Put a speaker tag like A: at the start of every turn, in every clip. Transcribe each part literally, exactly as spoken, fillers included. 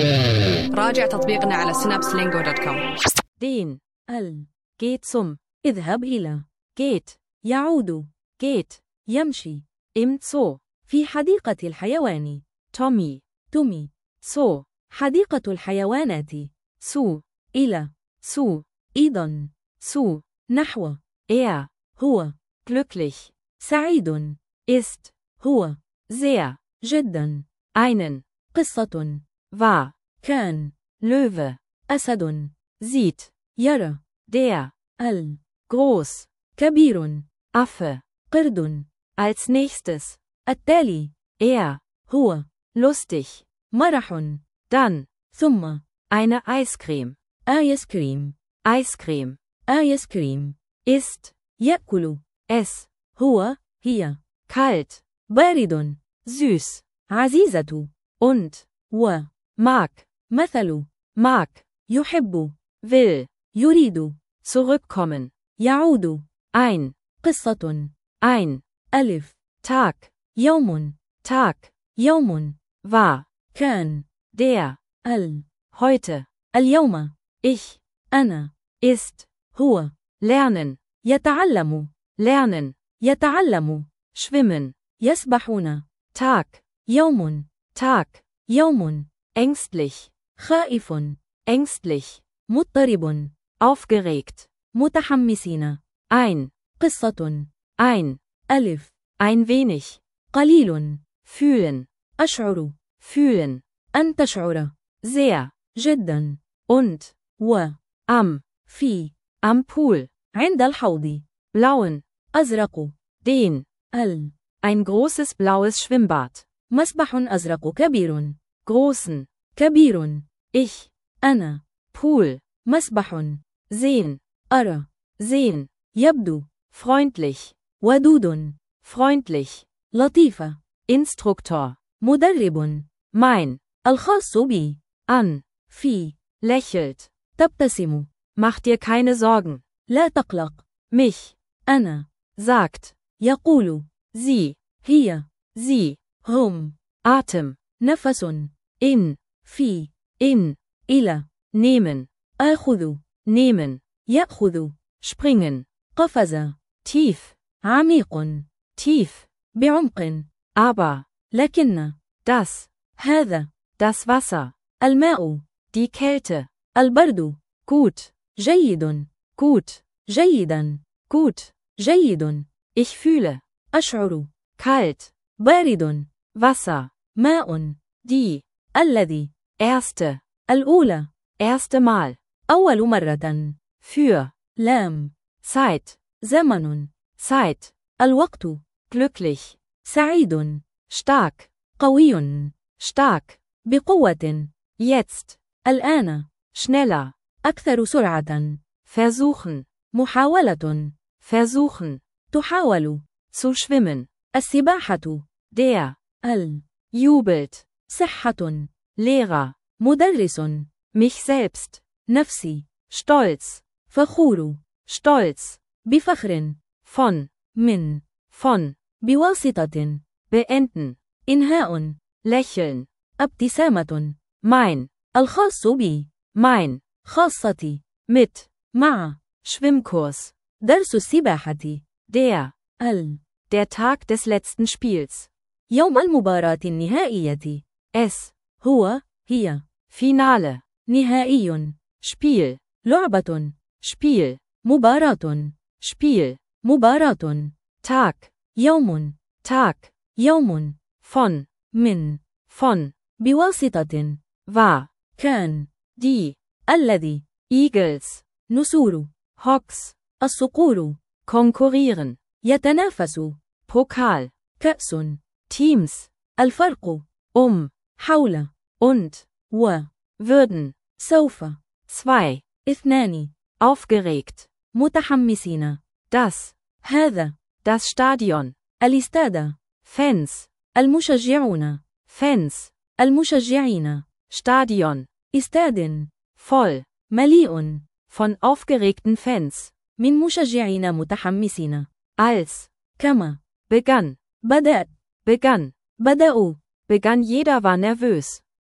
A: راجع تطبيقنا على synapse lingo دوت كوم.
B: Den, ال, geht zum, اذهب إلى, geht, يعود, geht, يمشي, im Zoo, في حديقة الحيوان, Tommy, تومي, Zoo, حديقة الحيوانات, zu, إلى, zu, أيضا, zu, نحو, er, هو, glücklich, سعيد, ist, هو, sehr, جدا, einen, قصة, war, كان, Löwe, أسد, sieht, يرى, der, ال, groß, كبير, Affe, قرد, als nächstes, التالي, er, هو, lustig, مرح, dann, ثم, eine Eiscreme, آيسكريم, Eiscreme, آيسكريم, ist, يأكل, es, هو, هي, kalt, بارد, süß, عزيزة, und, و, mag, مثل, mag, يحب, will, يريد, zurückkommen, يعود, ein, قصة, ein, ألف, Tag, يوم, Tag, يوم, war, كان, der, ال, heute, اليوم, ich, أنا, ist, هو, lernen, يتعلم, lernen, يتعلم, schwimmen, يسبحون, Tag, يوم, Tag, يوم, ängstlich, خائف, ängstlich, مضطرب, aufgeregt, متحمسين, ein, قصة, ein, ألف, ein wenig, قليل, fühlen, أشعر, fühlen, أن تشعر, sehr, جدا, und, و, am, في, am Pool, عند الحوض, blauen, أزرق, den, ال, ein großes blaues Schwimmbad, مسبح أزرق كبير, großen, كبير, ich, أنا, Pool, مسبح, sehen, أرى, sehen, يبدو, freundlich, ودود, freundlich, لطيفة, Instruktor, مدرب, mein, الخاص بي, an, في, lächelt, تبتسم, mach dir keine Sorgen, لا تقلق, mich, أنا, sagt, يقول, sie, هي, sie, هم, Atem, نفس, in, في, in, إلى, nehmen, آخذ, nehmen, يأخذ, springen, قفز, tief, عميق, tief, بعمق, aber, لكن, das, هذا, das Wasser, الماء, die Kälte, البرد, gut, جيد, gut, جيدا, gut, جيد, ich fühle, أشعر, kalt, بارد, Wasser, ماء, die, الذي, erste, الأولى, erste Mal, أول مرة, für, لام, Zeit, زمن, Zeit, الوقت, glücklich, سعيد, stark, قوي, stark, بقوة, jetzt, الآن, schneller, أكثر سرعة, versuchen, محاولة, versuchen, تحاول, zu schwimmen, السباحة, der, ال, jubelt, صحة, Lehrer, مدرس, mich selbst, نفسي, stolz, فخور, stolz, بفخر, von, من, von, بواسطة, beenden, إنهاء, lächeln, ابتسامة, mein, الخاص بي, mein, خاصتي, mit, مع, Schwimmkurs, درس السباحة, der, ال, der Tag des letzten Spiels, يوم المباراة النهائية, es, هو, هي, Finale, نهائي, Spiel, لعبة, Spiel, مباراة, Spiel, مباراة, Tag, يوم, Tag, يوم, von, من, von, بواسطة, war, كان, die, الذي, Eagles, نسور, Hawks, الصقور, konkurrieren, يتنافس, Pokal, كأس, Teams, الفرق, um, حول, und, و, würden, سوف, zwei, اثنان, aufgeregt, متحمسين, das, هذا, das Stadion, الاستاد, Fans, المشجعون, Fans, المشجعين, Stadion, استاد, voll, مليء, von aufgeregten Fans, من مشجعين متحمسين, als, كما, begann, بدأت, begann, بدأوا, begann jeder war nervös,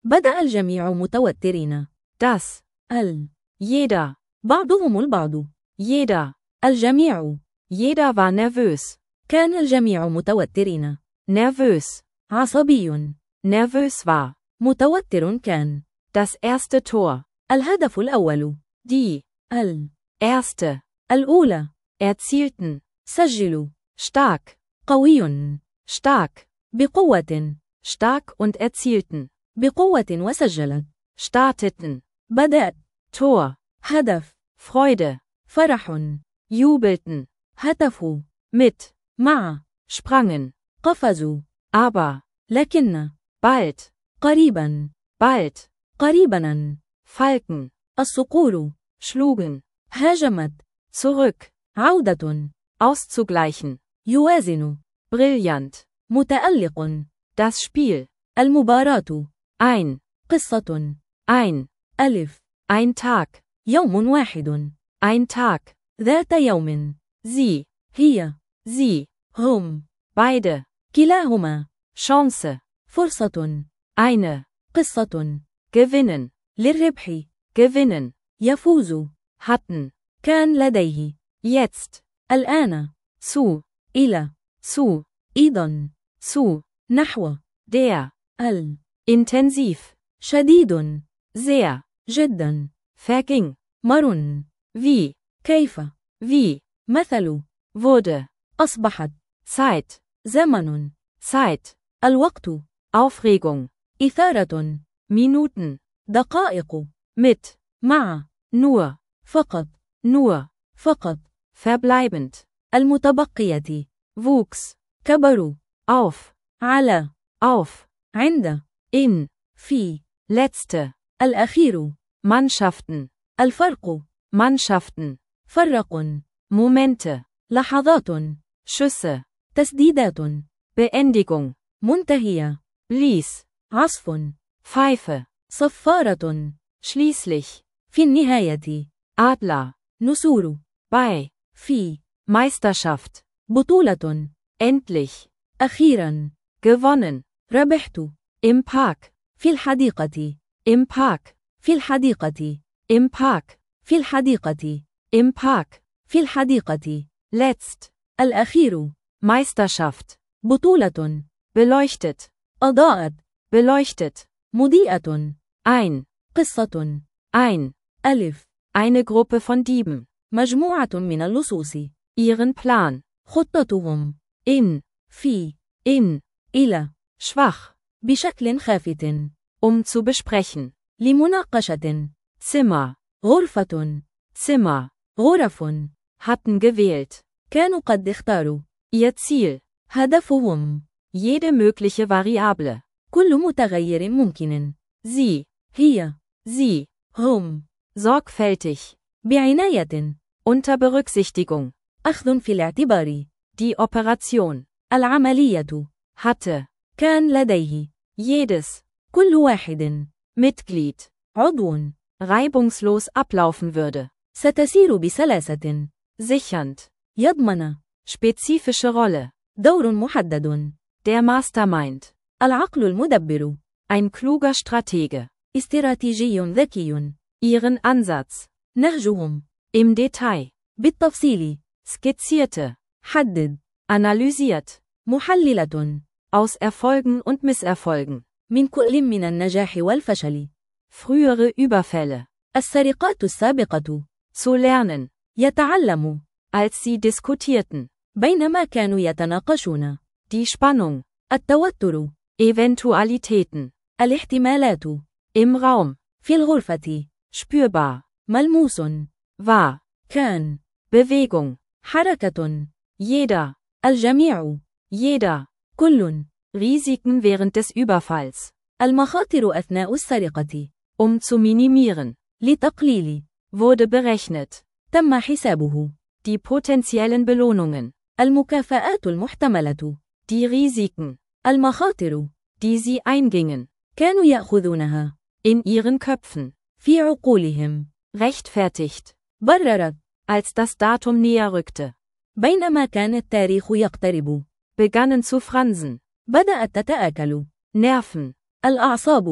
B: بدأ الجميع متوترين.
A: Das.
B: ال.
A: Jeder.
B: بعضهم البعض.
A: Jeder.
B: الجميع.
A: Jeder war nervös.
B: كان الجميع متوترين.
A: Nervös.
B: عصبي.
A: Nervös war.
B: متوتر كان.
A: Das erste Tor.
B: الهدف الأول.
A: Die.
B: ال.
A: Erste.
B: الأولى.
A: Erzielten.
B: سجلوا.
A: Stark.
B: قوي.
A: Stark.
B: بقوة.
A: Stark und erzielten.
B: بقوة وسجلت.
A: Starteten.
B: بدأت.
A: Tor.
B: هدف.
A: Freude.
B: فرح.
A: Jubelten.
B: هتفوا.
A: Mit.
B: مع.
A: Sprangen.
B: قفزوا.
A: Aber.
B: لكن.
A: Bald.
B: قريبا.
A: Bald.
B: قريبا.
A: Falken.
B: الصقور.
A: Schlugen.
B: هاجمت.
A: Zurück.
B: عودة.
A: Auszugleichen.
B: يوازن.
A: Brillant.
B: متألق.
A: Das Spiel.
B: المباراة.
A: Ein.
B: قصة.
A: Ein.
B: ألف.
A: Ein Tag.
B: يوم واحد.
A: Ein Tag.
B: ذات يوم.
A: Sie.
B: هي.
A: Sie.
B: هم.
A: Beide.
B: كلاهما.
A: Chance.
B: فرصة.
A: Eine.
B: قصة.
A: Gewinnen.
B: للربح.
A: Gewinnen.
B: يفوز.
A: Hatten.
B: كان لديه.
A: Jetzt.
B: الآن.
A: Zu.
B: إلى.
A: Zu.
B: أيضا.
A: Zu.
B: نحو.
A: Der.
B: ال.
A: Intensiv.
B: شديد.
A: Sehr.
B: جدا.
A: Verging.
B: مر.
A: Wie.
B: كيف.
A: Wie.
B: مثل.
A: Wurde.
B: أصبحت.
A: Zeit.
B: زمن.
A: Zeit.
B: الوقت.
A: Aufregung.
B: إثارة.
A: Minuten.
B: دقائق.
A: Mit.
B: مع.
A: Nur.
B: فقط.
A: Nur.
B: فقط.
A: Verbleibend.
B: المتبقية.
A: Wuchs.
B: كبروا.
A: Auf.
B: على.
A: Auf.
B: عند.
A: In.
B: في.
A: Letzte.
B: الأخير.
A: Mannschaften.
B: الفرق.
A: Mannschaften.
B: فرق.
A: Momente.
B: لحظات.
A: Schüsse.
B: تسديدات.
A: Beendigung.
B: منتهية.
A: Blies.
B: عصف.
A: Pfeife.
B: صفارة.
A: Schließlich.
B: في النهاية.
A: Adler.
B: نسور.
A: Bei.
B: في.
A: Meisterschaft.
B: بطولة.
A: Endlich.
B: أخيرا.
A: Gewonnen.
B: ربحت.
A: Im Park.
B: في الحديقة.
A: Im Park.
B: في الحديقة.
A: Im Park.
B: في الحديقة.
A: Im Park.
B: في الحديقة.
A: Letzt.
B: الأخير.
A: Meisterschaft.
B: بطولة.
A: Beleuchtet.
B: أضاءت.
A: Beleuchtet.
B: مضيئة.
A: Ein.
B: قصة.
A: Ein.
B: ألف.
A: Eine Gruppe von Dieben.
B: مجموعة من اللصوص.
A: Ihren Plan.
B: خطتهم.
A: In.
B: في.
A: In.
B: إلى.
A: Schwach.
B: بشكل خافت.
A: Um zu besprechen.
B: لمناقشة.
A: Zimmer.
B: غرفة.
A: Zimmer.
B: غرف.
A: Hatten gewählt.
B: كانوا قد اختاروا.
A: Ihr Ziel.
B: هدفهم.
A: Jede mögliche Variable.
B: كل متغير ممكن.
A: Sie.
B: هي.
A: Sie.
B: هم.
A: Sorgfältig.
B: بعناية.
A: Unter Berücksichtigung.
B: أخذ في الاعتبار.
A: Die Operation.
B: العملية.
A: Hatte.
B: كان لديه.
A: Jedes.
B: كل واحد.
A: Mitglied.
B: عضو.
A: Reibungslos ablaufen würde.
B: ستسير بسلاسة.
A: Sichernd.
B: يضمن.
A: Spezifische Rolle.
B: دور محدد.
A: Der Mastermind.
B: العقل المدبر.
A: Ein kluger Stratege.
B: استراتيجي ذكي.
A: Ihren Ansatz.
B: نهجهم.
A: Im Detail.
B: بالتفصيل.
A: Skizzierte.
B: حدد.
A: Analysiert.
B: محللة.
A: Aus Erfolgen und Misserfolgen.
B: من كل من النجاح والفشل.
A: Frühere Überfälle.
B: السرقات السابقة.
A: Zu lernen.
B: يتعلم.
A: Als sie diskutierten.
B: بينما كانوا يتناقشون.
A: Die Spannung.
B: التوتر.
A: Eventualitäten.
B: الاحتمالات.
A: Im Raum.
B: في الغرفة.
A: Spürbar.
B: ملموس.
A: War.
B: كان.
A: Bewegung.
B: حركة.
A: Jeder.
B: الجميع.
A: Jeder.
B: كل.
A: Risiken während des Überfalls.
B: المخاطر أثناء السرقة.
A: Um zu minimieren.
B: لتقليل.
A: Wurde berechnet.
B: تم حسابه.
A: Die potenziellen Belohnungen.
B: المكافآت المحتملة.
A: Die Risiken.
B: المخاطر.
A: Die sie eingingen.
B: كانوا يأخذونها.
A: In ihren Köpfen.
B: في عقولهم.
A: Rechtfertigt.
B: بررت.
A: Als das Datum näher rückte.
B: بينما كان التاريخ يقترب.
A: Begannen zu fransen.
B: بدأت تتآكل.
A: Nerven.
B: الأعصاب.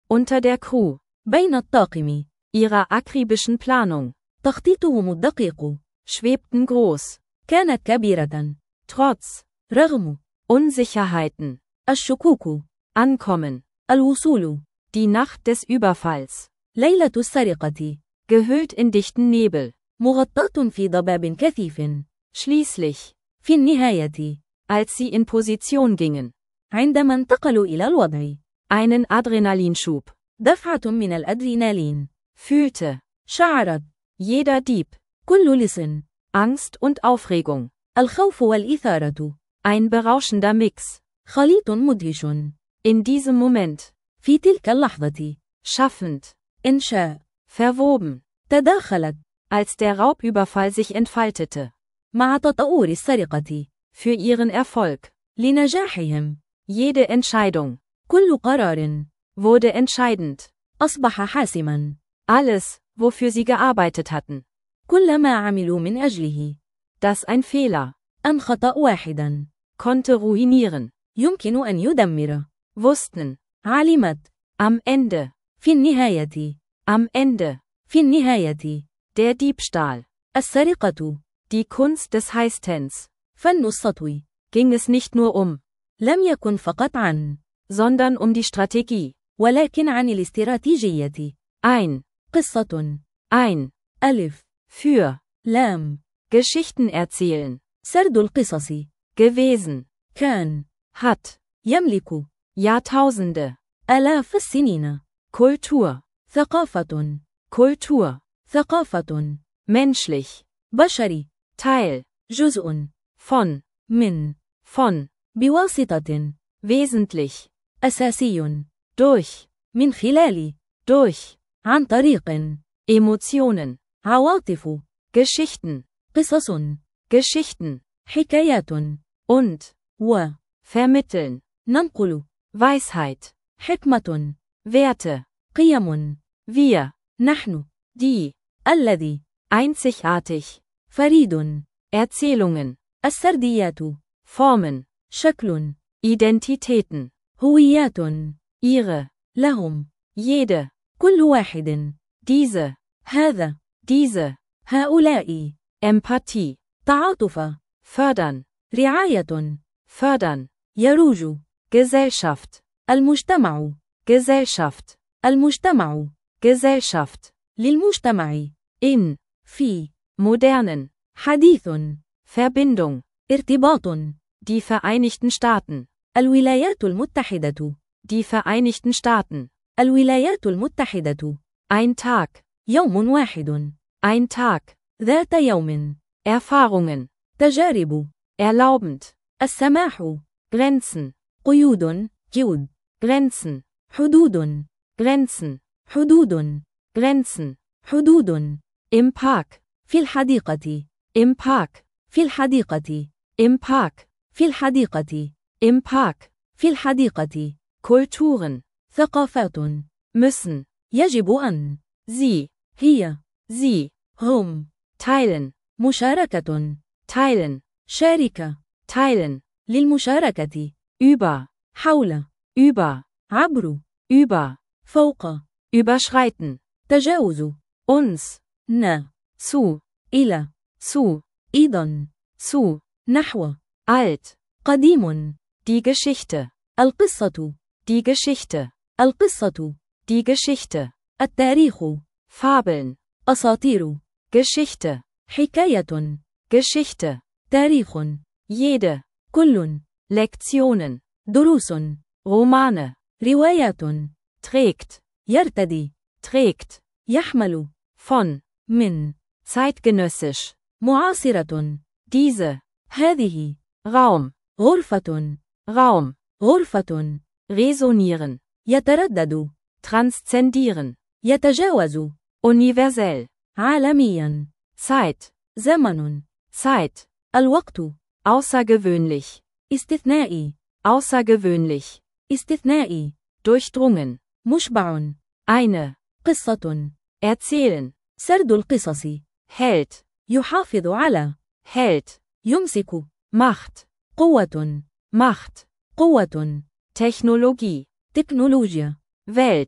A: Unter der Crew.
B: بين الطاقم.
A: Ihrer akribischen Planung.
B: تخطيطهم الدقيق.
A: Schwebten groß.
B: كانت كبيرة.
A: Trotz.
B: رغم.
A: Unsicherheiten.
B: الشكوك.
A: Ankommen.
B: الوصول.
A: Die Nacht des Überfalls.
B: ليلة السرقة.
A: Gehüllt in dichten Nebel.
B: مغطاة في ضباب كثيف.
A: Schließlich.
B: في النهاية.
A: Als sie in Position gingen.
B: عندما انتقلوا إلى الوضع.
A: Einen Adrenalinschub.
B: دفعة من الأدرينالين.
A: Fühlte.
B: شعرت.
A: Jeder Dieb.
B: كل لص.
A: Angst und Aufregung.
B: الخوف والإثارة.
A: Ein berauschender Mix.
B: خليط مدهش.
A: In diesem Moment.
B: في تلك اللحظة.
A: Schaffend.
B: إنشاء.
A: Verwoben.
B: تداخلت.
A: Als der Raubüberfall sich entfaltete.
B: مع تطور السرقة.
A: Für ihren Erfolg.
B: لنجاحهم.
A: Jede Entscheidung.
B: كل قرار.
A: Wurde entscheidend.
B: أصبح حاسما.
A: Alles, wofür sie gearbeitet hatten.
B: كل ما عملوا من أجله.
A: Das ein Fehler.
B: أن خطأ واحدا.
A: Konnte ruinieren.
B: يمكن أن يدمر.
A: Wussten.
B: علمت.
A: Am Ende.
B: في النهاية.
A: Am Ende.
B: في النهاية.
A: Der Diebstahl.
B: السرقة.
A: Die Kunst des Heißtens.
B: فن السطو.
A: Ging es nicht nur um.
B: لم يكن فقط عن.
A: Sondern um die Strategie.
B: ولكن عن الاستراتيجية.
A: Ein.
B: قصة.
A: Ein.
B: ألف.
A: Für.
B: لام.
A: Geschichten erzählen.
B: سرد القصص.
A: Gewesen.
B: كان.
A: Hat.
B: يملك.
A: Jahrtausende.
B: آلاف السنين.
A: Kultur.
B: ثقافة.
A: Kultur.
B: ثقافة.
A: Menschlich.
B: بشري.
A: Teil.
B: جزء.
A: Von.
B: من.
A: Von.
B: بواسطة.
A: Wesentlich.
B: أساسي.
A: Durch.
B: من خلال.
A: Durch.
B: عن طريق.
A: Emotionen.
B: عواطف.
A: Geschichten.
B: قصص.
A: Geschichten.
B: حكايات.
A: Und.
B: و.
A: Vermitteln.
B: ننقل.
A: Weisheit.
B: حكمة.
A: Werte.
B: قيم.
A: Wir.
B: نحن.
A: Die.
B: الذي.
A: Einzigartig.
B: فريد.
A: Erzählungen.
B: السرديات.
A: Formen.
B: شكل.
A: Identitäten.
B: هويات.
A: Ihre.
B: لهم.
A: Jede.
B: كل واحد.
A: Diese.
B: هذا.
A: Diese.
B: هؤلاء.
A: Empathie.
B: تعاطف.
A: Fördern.
B: رعاية.
A: Fördern.
B: يروج.
A: Gesellschaft.
B: المجتمع.
A: Gesellschaft.
B: المجتمع.
A: Gesellschaft.
B: للمجتمع.
A: In.
B: في.
A: Modernen.
B: حديث.
A: Verbindung.
B: ارتباط.
A: Die Vereinigten Staaten.
B: الولايات المتحدة.
A: Die Vereinigten Staaten.
B: الولايات المتحدة.
A: Ein Tag.
B: يوم واحد.
A: Ein Tag.
B: ذات يوم.
A: Erfahrungen.
B: تجارب.
A: Erlaubend.
B: السماح.
A: Grenzen.
B: قيود. جود.
A: Grenzen.
B: حدود.
A: Grenzen.
B: حدود.
A: Grenzen.
B: حدود.
A: Im Park.
B: في الحديقة.
A: Im Park.
B: في الحديقة.
A: Im Park.
B: في الحديقة.
A: Im Park.
B: في الحديقة.
A: Kulturen.
B: ثقافات.
A: Müssen.
B: يجب أن.
A: Sie.
B: هي.
A: Sie.
B: هم.
A: Teilen.
B: مشاركة.
A: Teilen.
B: شاركة.
A: Teilen.
B: للمشاركة.
A: Über.
B: حول.
A: Über.
B: عبر.
A: Über.
B: فوق.
A: Überschreiten.
B: تجاوز.
A: Uns.
B: ن.
A: Zu.
B: إلى.
A: Zu.
B: أيضا.
A: Zu.
B: نحو.
A: Alt.
B: قديم.
A: Die Geschichte.
B: القصة.
A: Die Geschichte.
B: القصة.
A: Die Geschichte.
B: التاريخ.
A: Fabeln.
B: أساطير.
A: Geschichte.
B: حكاية.
A: Geschichte.
B: تاريخ.
A: Jede.
B: كل.
A: Lektionen.
B: دروس.
A: Romane.
B: روايات.
A: Trägt.
B: يرتدي.
A: Trägt.
B: يحمل.
A: Von.
B: من.
A: Zeitgenössisch.
B: معاصرة.
A: Diese.
B: هذه.
A: Raum.
B: غرفة.
A: Raum.
B: غرفة.
A: Resonieren.
B: يتردد.
A: Transzendieren.
B: يتجاوز.
A: Universell.
B: عالميا.
A: Zeit.
B: زمن.
A: Zeit.
B: الوقت.
A: Außergewöhnlich.
B: استثنائي.
A: Außergewöhnlich.
B: استثنائي.
A: Durchdrungen.
B: مشبع.
A: Eine.
B: قصة.
A: Erzählen.
B: سرد القصص.
A: Hält.
B: يحافظ على.
A: Hält.
B: يمسك.
A: Macht.
B: قوة.
A: Macht.
B: قوة.
A: Technologie.
B: تكنولوجيا.
A: Welt.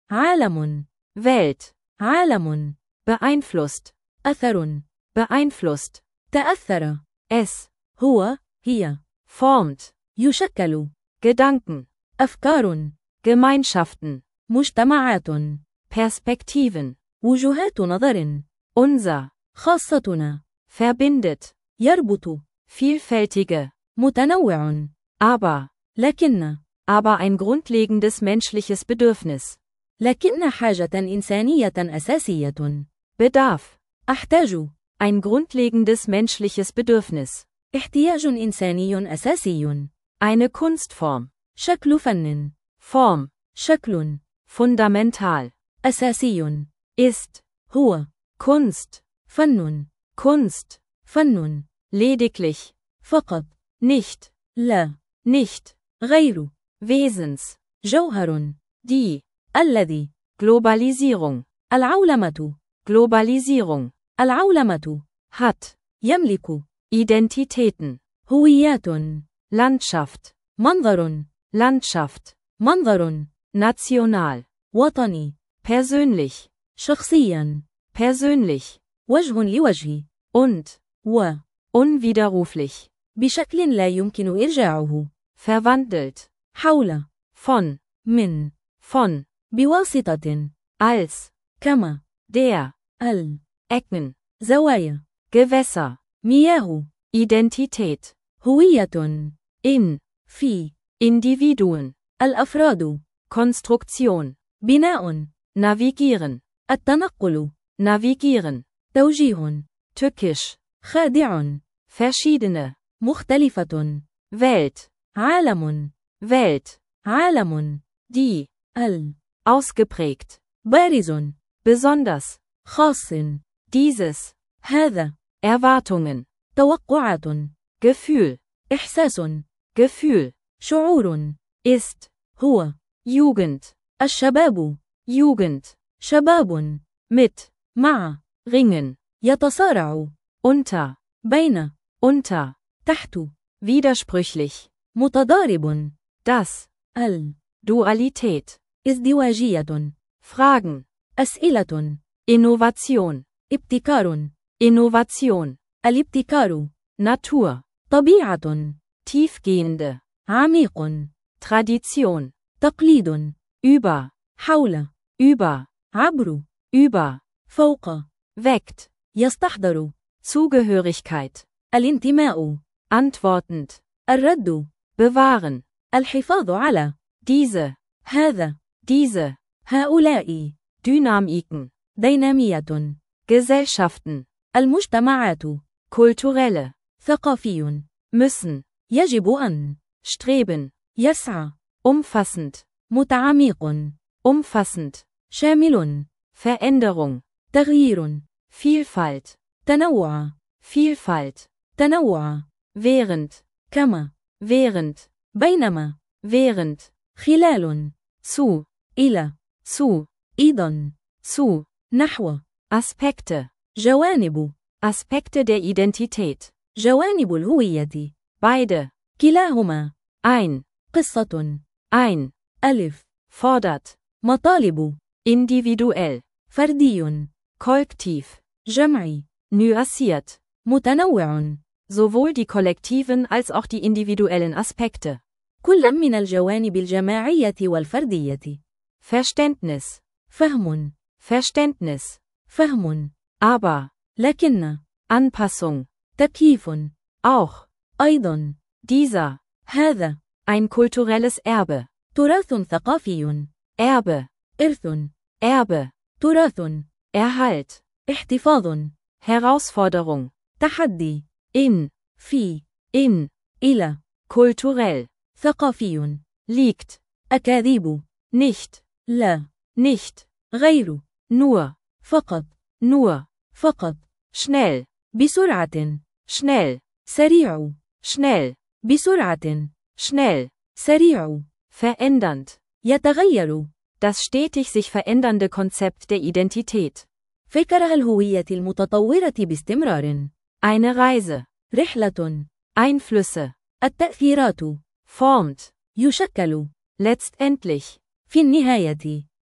B: عالم.
A: Welt,
B: عالم.
A: beeinflusst,
B: أثر.
A: beeinflusst,
B: تأثر.
A: es,
B: هو. هي.
A: formt,
B: يشكل.
A: Gedanken,
B: أفكار.
A: Gemeinschaften,
B: مجتمعات.
A: Perspektiven,
B: وجهات نظر.
A: unser,
B: خاصتنا.
A: verbindet,
B: يربط.
A: vielfältige,
B: متنوع.
A: aber,
B: لكن.
A: aber ein grundlegendes menschliches Bedürfnis.
B: لكن حاجة إنسانية أساسية.
A: Bedarf,
B: أحتاج.
A: ein grundlegendes menschliches Bedürfnis.
B: احتياج إنساني أساسي.
A: Eine Kunstform,
B: شكل فن.
A: Form,
B: شكل.
A: fundamental,
B: أساسي.
A: ist,
B: هو.
A: Kunst,
B: فن.
A: Kunst,
B: فن.
A: lediglich,
B: فقط.
A: nicht,
B: لا.
A: nicht,
B: غير.
A: Wesens,
B: جوهر.
A: die,
B: الذي.
A: Globalisierung,
B: العولمة.
A: Globalisierung,
B: العولمة.
A: hat,
B: يملك.
A: Identitäten,
B: هويات.
A: Landschaft,
B: منظر.
A: Landschaft,
B: منظر.
A: national,
B: وطني.
A: persönlich,
B: شخصيا.
A: persönlich,
B: وجه لوجه.
A: und,
B: و.
A: unwiderruflich,
B: بشكل لا يمكن إرجاعه.
A: verwandelt,
B: حول.
A: von,
B: من.
A: von,
B: بواسطة.
A: als,
B: كما.
A: der,
B: ال.
A: Ecken,
B: زوايا.
A: Gewässer,
B: مياه.
A: Identität,
B: هوية.
A: in,
B: في.
A: Individuen,
B: الأفراد.
A: Konstruktion,
B: بناء.
A: navigieren,
B: التنقل.
A: navigieren,
B: توجيه.
A: tückisch,
B: خادع.
A: verschiedene,
B: مختلفة.
A: Welt,
B: عالم.
A: Welt,
B: عالم.
A: die,
B: ال.
A: ausgeprägt,
B: بارز.
A: besonders,
B: خاص.
A: dieses,
B: هذا.
A: Erwartungen,
B: توقعات.
A: Gefühl,
B: إحساس.
A: Gefühl,
B: شعور.
A: ist,
B: هو.
A: Jugend,
B: الشباب.
A: Jugend,
B: شباب.
A: mit,
B: مع.
A: ringen,
B: يتصارع.
A: unter,
B: بين.
A: unter,
B: تحت.
A: widersprüchlich,
B: متضارب.
A: das,
B: ال.
A: Dualität,
B: ازدواجية.
A: Fragen,
B: أسئلة.
A: Innovation,
B: ابتكار.
A: Innovation,
B: الابتكار.
A: Natur,
B: طبيعة.
A: tiefgehende,
B: عميق.
A: Tradition,
B: تقليد.
A: über,
B: حول.
A: über,
B: عبر.
A: über,
B: فوق.
A: weckt,
B: يستحضر.
A: Zugehörigkeit,
B: الانتماء.
A: antwortend,
B: الرد.
A: bewahren,
B: الحفاظ على.
A: diese,
B: هذا.
A: diese,
B: هؤلاء.
A: Dynamiken,
B: دينامية.
A: Gesellschaften,
B: المجتمعات.
A: kulturelle,
B: ثقافي.
A: müssen,
B: يجب أن.
A: streben,
B: يسعى.
A: umfassend,
B: متعميق.
A: umfassend,
B: شامل.
A: Veränderung,
B: تغيير.
A: Vielfalt,
B: تنوع.
A: Vielfalt,
B: تنوع.
A: während,
B: كما.
A: während,
B: بينما.
A: während,
B: خلال.
A: zu,
B: إلى.
A: zu,
B: أيضا.
A: zu,
B: نحو.
A: Aspekte,
B: جوانب.
A: Aspekte der Identität,
B: جوانب الهوية.
A: beide,
B: كلاهما.
A: ein,
B: قصة.
A: ein,
B: ألف.
A: fordert,
B: مطالب.
A: individuell,
B: فردي.
A: kollektiv,
B: جمعي.
A: nuanciert,
B: متنوع.
A: sowohl die kollektiven als auch die individuellen Aspekte,
B: كل من الجوانب الجماعية والفردية.
A: Verständnis,
B: فهم.
A: Verständnis,
B: فهم.
A: aber,
B: لكن.
A: Anpassung,
B: تكييف.
A: auch,
B: أيضا.
A: dieser,
B: هذا.
A: ein kulturelles Erbe,
B: تراث ثقافي.
A: Erbe,
B: إرث.
A: Erbe,
B: تراث.
A: Erhalt,
B: احتفاظ.
A: Herausforderung,
B: تحدي.
A: in,
B: في.
A: in,
B: إلى.
A: kulturell,
B: ثقافي.
A: liegt,
B: أكاذيب.
A: nicht,
B: لا.
A: nicht,
B: غير.
A: nur,
B: فقط.
A: nur,
B: فقط.
A: schnell,
B: بسرعة.
A: schnell,
B: سريع.
A: schnell,
B: بسرعة.
A: schnell,
B: سريع.
A: verändernd,
B: يتغير.
A: das stetig sich verändernde Konzept der Identität,
B: فكرة الهوية المتطورة باستمرار.
A: eine Reise,
B: رحلة.
A: Einflüsse,
B: التأثيرات.
A: formt,
B: يشكل.
A: letztendlich,
B: في النهاية.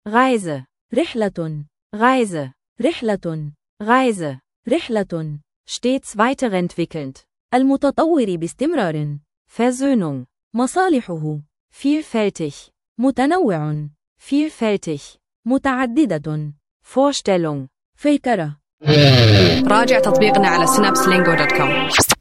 A: Reise,
B: رحلة.
A: Reise,
B: رحلة.
A: Reise.
B: رحلة.
A: Stets weiterentwickelnd.
B: المتطور باستمرار.
A: Versöhnung.
B: مصالحه.
A: Vielfältig.
B: متنوع.
A: Vielfältig.
B: متعددة.
A: Vorstellung.
B: فكرة.
C: راجع تطبيقنا على سنابس لينجو دوت كوم.